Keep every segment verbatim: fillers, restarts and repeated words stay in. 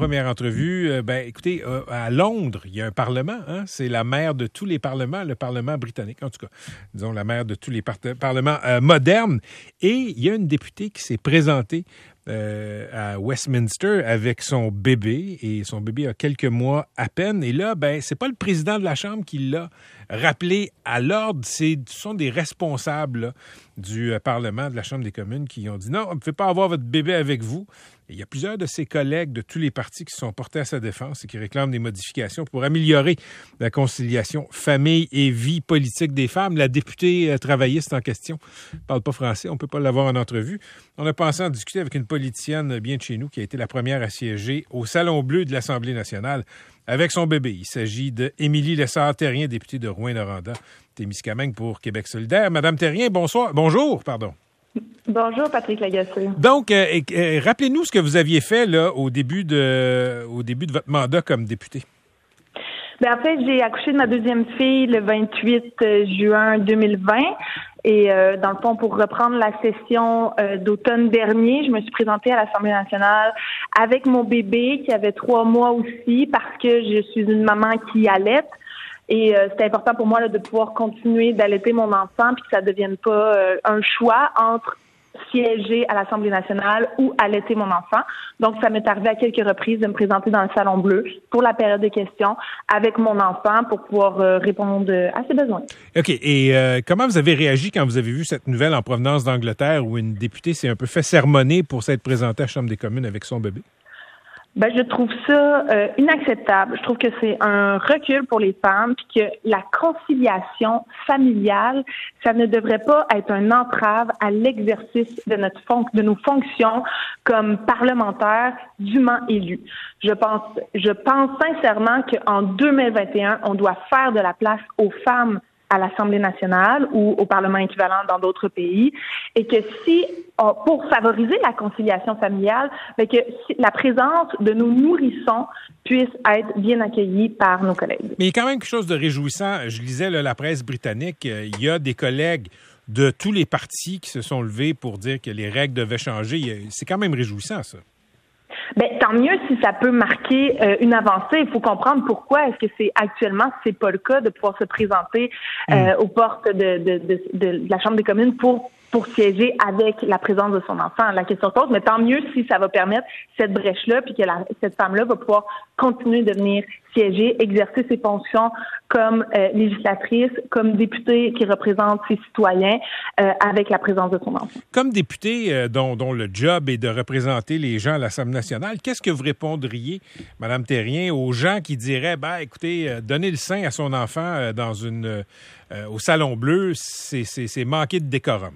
première entrevue. Euh, ben, écoutez, euh, à Londres, il y a un parlement. Hein? C'est la mère de tous les parlements, le parlement britannique, en tout cas. Disons, la mère de tous les par- parlements euh, modernes. Et il y a une députée qui s'est présentée Euh, à Westminster avec son bébé, et son bébé a quelques mois à peine. Et là, ben, c'est pas le président de la Chambre qui l'a rappelé à l'ordre, c'est, ce sont des responsables là, du euh, Parlement, de la Chambre des communes, qui ont dit non, vous ne pouvez pas avoir votre bébé avec vous. Et il y a plusieurs de ses collègues de tous les partis qui se sont portés à sa défense et qui réclament des modifications pour améliorer la conciliation famille et vie politique des femmes. La députée euh, travailliste en question ne parle pas français, on ne peut pas l'avoir en entrevue. On a pensé en discuter avec une politicienne bien de chez nous qui a été la première à siéger au Salon Bleu de l'Assemblée nationale avec son bébé. Il s'agit d'Émilie Lessard-Terrien, députée de Rouyn-Noranda, Témiscamingue pour Québec solidaire. Madame Terrien, bonsoir. Bonjour, pardon. Bonjour, Patrick Lagacé. Donc, euh, euh, rappelez-nous ce que vous aviez fait là au début de, au début de votre mandat comme député. Ben, en fait, j'ai accouché de ma deuxième fille le vingt-huit juin deux mille vingt. Et euh, dans le fond, pour reprendre la session euh, d'automne dernier, je me suis présentée à l'Assemblée nationale avec mon bébé qui avait trois mois aussi parce que je suis une maman qui allaite. Et euh, c'était important pour moi là, de pouvoir continuer d'allaiter mon enfant puis que ça ne devienne pas euh, un choix entre siéger à l'Assemblée nationale ou allaiter mon enfant. Donc, ça m'est arrivé à quelques reprises de me présenter dans le Salon Bleu pour la période de questions avec mon enfant pour pouvoir euh, répondre à ses besoins. OK. Et euh, comment vous avez réagi quand vous avez vu cette nouvelle en provenance d'Angleterre où une députée s'est un peu fait sermonner pour s'être présentée à la Chambre des communes avec son bébé? Ben, je trouve ça euh, inacceptable. Je trouve que c'est un recul pour les femmes, puis que la conciliation familiale, ça ne devrait pas être une entrave à l'exercice de notre fon- de nos fonctions comme parlementaires dûment élus. Je pense, je pense sincèrement qu'en deux mille vingt et un, on doit faire de la place aux femmes à l'Assemblée nationale ou au Parlement équivalent dans d'autres pays, et que si, on, pour favoriser la conciliation familiale, mais que si la présence de nos nourrissons puisse être bien accueillie par nos collègues. Mais il y a quand même quelque chose de réjouissant. Je lisais là, la presse britannique, euh, il y a des collègues de tous les partis qui se sont levés pour dire que les règles devaient changer. C'est quand même réjouissant, ça. Ben, tant mieux si ça peut marquer euh, une avancée. Il faut comprendre pourquoi est-ce que c'est actuellement c'est pas le cas de pouvoir se présenter euh, mm. aux portes de, de, de, de la Chambre des communes pour pour siéger avec la présence de son enfant. La question se pose, mais tant mieux si ça va permettre cette brèche-là, puis que la, cette femme-là va pouvoir continuer de venir siéger, exercer ses fonctions comme euh, législatrice, comme députée qui représente ses citoyens euh, avec la présence de son enfant. Comme députée euh, dont, dont le job est de représenter les gens à l'Assemblée nationale, qu'est-ce que vous répondriez, Mme Terrien, aux gens qui diraient, ben, écoutez, euh, donner le sein à son enfant euh, dans une euh, au Salon Bleu, c'est, c'est, c'est manquer de décorum?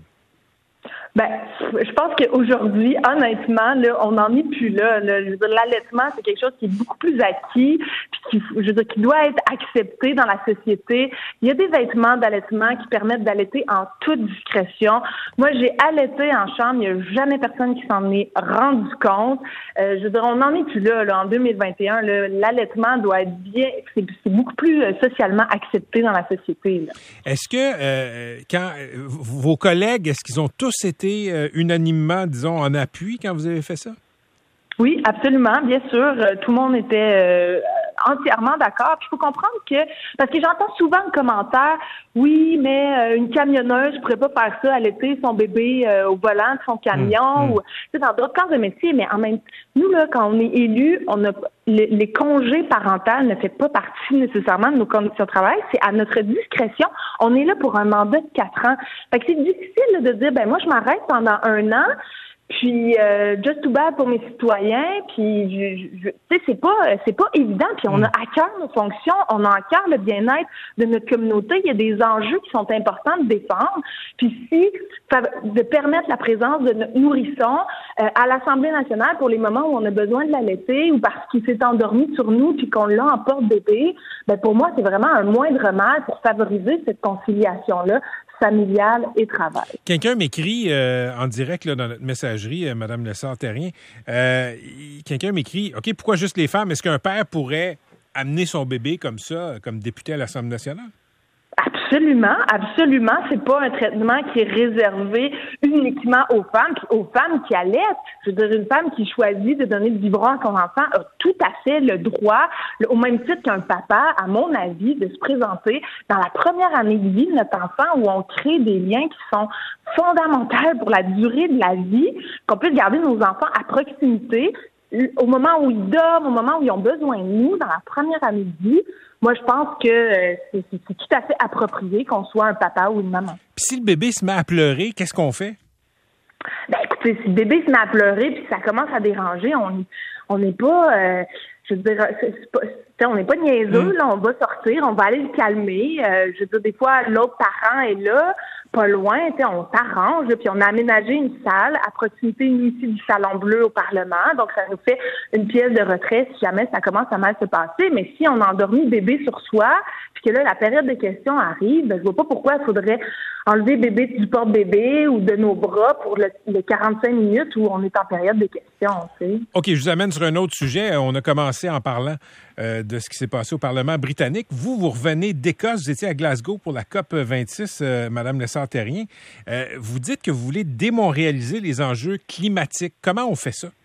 Ben, je pense qu'aujourd'hui, honnêtement, là, on n'en est plus là. là. Je veux dire, l'allaitement, c'est quelque chose qui est beaucoup plus acquis, puis qui, je veux dire, qui doit être accepté dans la société. Il y a des vêtements d'allaitement qui permettent d'allaiter en toute discrétion. Moi, j'ai allaité en chambre, il n'y a jamais personne qui s'en est rendu compte. Euh, je veux dire, on n'en est plus là, là en deux mille vingt et un. Là, l'allaitement doit être bien, c'est, c'est beaucoup plus euh, socialement accepté dans la société. Là. Est-ce que euh, quand euh, vos collègues, est-ce qu'ils ont tous été euh, unanimement, disons, en appui quand vous avez fait ça? Oui, absolument, bien sûr. Euh, tout le monde était euh, entièrement d'accord. Puis il faut comprendre que, parce que j'entends souvent le commentaire, oui, mais euh, une camionneuse ne pourrait pas faire ça, allaiter son bébé euh, au volant de son camion, mmh, ou tu sais, dans d'autres cas de métier. Mais en même temps, nous là, quand on est élu, on a les, les congés parentaux ne fait pas partie nécessairement de nos conditions de travail. C'est à notre discrétion. On est là pour un mandat de quatre ans. Fait que c'est difficile là, de dire, ben moi je m'arrête pendant un an. Puis euh, just too bad pour mes citoyens, puis je, je, tu sais c'est pas c'est pas évident, puis on a à cœur nos fonctions, on a à cœur le bien-être de notre communauté, il y a des enjeux qui sont importants de défendre. Puis si de permettre la présence de notre nourrisson euh, à l'Assemblée nationale pour les moments où on a besoin de l'allaiter ou parce qu'il s'est endormi sur nous puis qu'on l'a en porte-bébé, ben pour moi c'est vraiment un moindre mal pour favoriser cette conciliation-là familiale et travail. Quelqu'un m'écrit euh, en direct là, dans notre messagerie, euh, Mme Lessard-Terrien, euh, quelqu'un m'écrit, OK, pourquoi juste les femmes? Est-ce qu'un père pourrait amener son bébé comme ça, comme député à l'Assemblée nationale? Absolument, absolument. C'est pas un traitement qui est réservé uniquement aux femmes, puis aux femmes qui allaitent. Je veux dire, une femme qui choisit de donner du biberon à son enfant a tout à fait le droit, au même titre qu'un papa, à mon avis, de se présenter dans la première année de vie de notre enfant où on crée des liens qui sont fondamentaux pour la durée de la vie, qu'on puisse garder nos enfants à proximité au moment où ils dorment, au moment où ils ont besoin de nous, dans la première année de vie. Moi, je pense que euh, c'est, c'est, c'est tout à fait approprié qu'on soit un papa ou une maman. Puis si le bébé se met à pleurer, qu'est-ce qu'on fait? Ben, écoutez, si le bébé se met à pleurer puis ça commence à déranger, on on n'est pas, euh, je veux dire, c'est, c'est pas, on n'est pas niaiseux, mmh. là, on va sortir, on va aller le calmer. Euh, je veux dire, des fois, l'autre parent est là, pas loin, on s'arrange, puis on a aménagé une salle à proximité ici du Salon Bleu au Parlement, donc ça nous fait une pièce de retrait si jamais ça commence à mal se passer. Mais si on a endormi le bébé sur soi, puis que là, la période de questions arrive, ben, je vois pas pourquoi il faudrait enlever bébé du porte-bébé ou de nos bras pour le, les quarante-cinq minutes où on est en période de questions. Tu sais. OK, je vous amène sur un autre sujet. On a commencé en parlant euh, de ce qui s'est passé au Parlement britannique. Vous, vous revenez d'Écosse, vous étiez à Glasgow pour la COP vingt-six, euh, Mme Lessard-Terrien. Euh, vous dites que vous voulez démontréaliser les enjeux climatiques. Comment on fait ça?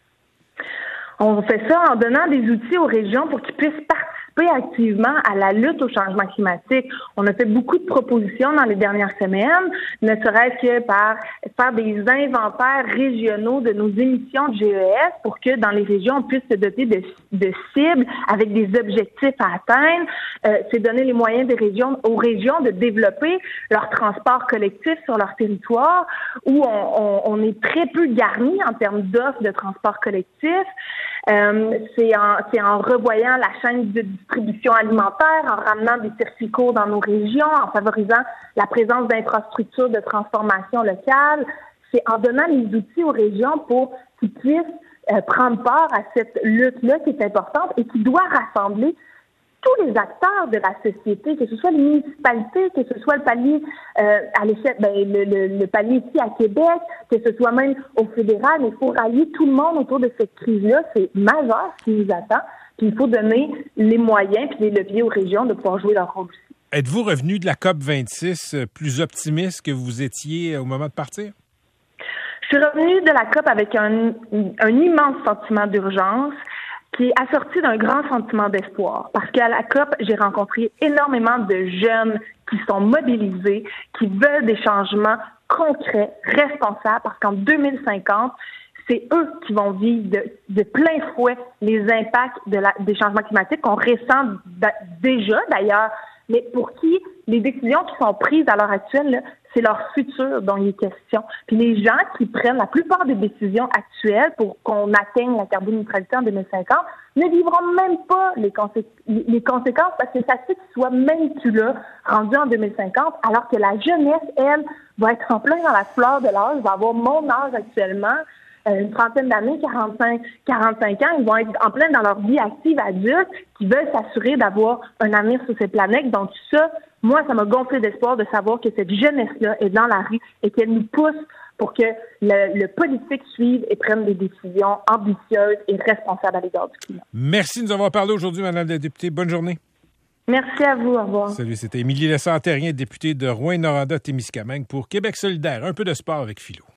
On fait ça en donnant des outils aux régions pour qu'ils puissent participer activement à la lutte au changement climatique. On a fait beaucoup de propositions dans les dernières semaines, ne serait-ce que par faire des inventaires régionaux de nos émissions de G E S pour que dans les régions, on puisse se doter de, de cibles avec des objectifs à atteindre. Euh, c'est donner les moyens des régions, aux régions de développer leur transport collectif sur leur territoire où on, on, on est très peu garni en termes d'offres de transport collectif. Euh, c'est en, c'est en revoyant la chaîne de distribution alimentaire, en ramenant des circuits courts dans nos régions, en favorisant la présence d'infrastructures de transformation locale. C'est en donnant les outils aux régions pour qu'ils puissent euh, prendre part à cette lutte-là qui est importante et qui doit rassembler tous les acteurs de la société, que ce soit les municipalités, que ce soit le palier euh, à l'échelle, ben, le, le, le palier ici à Québec, que ce soit même au fédéral, mais il faut rallier tout le monde autour de cette crise-là. C'est majeur ce qui nous attend. Puis il faut donner les moyens puis les leviers aux régions de pouvoir jouer leur rôle aussi. Êtes-vous revenu de la COP vingt-six plus optimiste que vous étiez au moment de partir? Je suis revenue de la COP avec un, un immense sentiment d'urgence qui est assorti d'un grand sentiment d'espoir. Parce qu'à la COP, j'ai rencontré énormément de jeunes qui sont mobilisés, qui veulent des changements concrets, responsables, parce qu'en deux mille cinquante, c'est eux qui vont vivre de, de plein fouet les impacts de la, des changements climatiques qu'on ressent d- déjà d'ailleurs, mais pour qui les décisions qui sont prises à l'heure actuelle, là, c'est leur futur dont il est question. Puis les gens qui prennent la plupart des décisions actuelles pour qu'on atteigne la carboneutralité en deux mille cinquante ne vivront même pas les, consé- les conséquences parce que ça fait qu'ils soient même plus là, rendus en deux mille cinquante, alors que la jeunesse, elle, va être en plein dans la fleur de l'âge, va avoir mon âge actuellement, euh, une trentaine d'années, quarante-cinq, quarante-cinq ans, ils vont être en plein dans leur vie active adulte, qui veulent s'assurer d'avoir un avenir sur cette planète. Donc ça, moi, ça m'a gonflé d'espoir de savoir que cette jeunesse-là est dans la rue et qu'elle nous pousse pour que le, le politique suive et prenne des décisions ambitieuses et responsables à l'égard du climat. Merci de nous avoir parlé aujourd'hui, Madame la députée. Bonne journée. Merci à vous. Au revoir. Salut, c'était Émilie Lessard-Terrien, députée de Rouyn-Noranda-Témiscamingue pour Québec solidaire. Un peu de sport avec Philo.